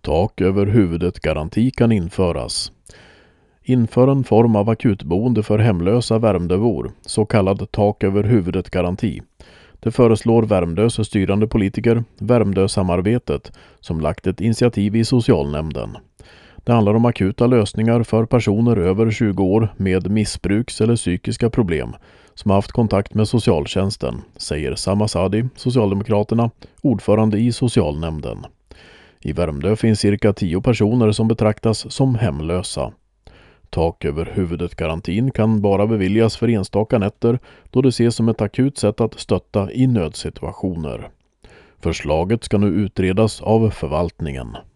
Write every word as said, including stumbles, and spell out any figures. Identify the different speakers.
Speaker 1: Tak över huvudet-garanti kan införas. Inför en form av akutboende för hemlösa Värmdöbor, så kallad tak över huvudet-garanti. Det föreslår Värmdös styrande politiker, Värmdö-samarbetet, som lagt ett initiativ i socialnämnden. Det handlar om akuta lösningar för personer över tjugo år med missbruks- eller psykiska problem som har haft kontakt med socialtjänsten, säger Sam Asadi, Socialdemokraterna, ordförande i socialnämnden. I Värmdö finns cirka tio personer som betraktas som hemlösa. Tak över huvudet-garantin kan bara beviljas för enstaka nätter då det ses som ett akut sätt att stötta i nödsituationer. Förslaget ska nu utredas av förvaltningen.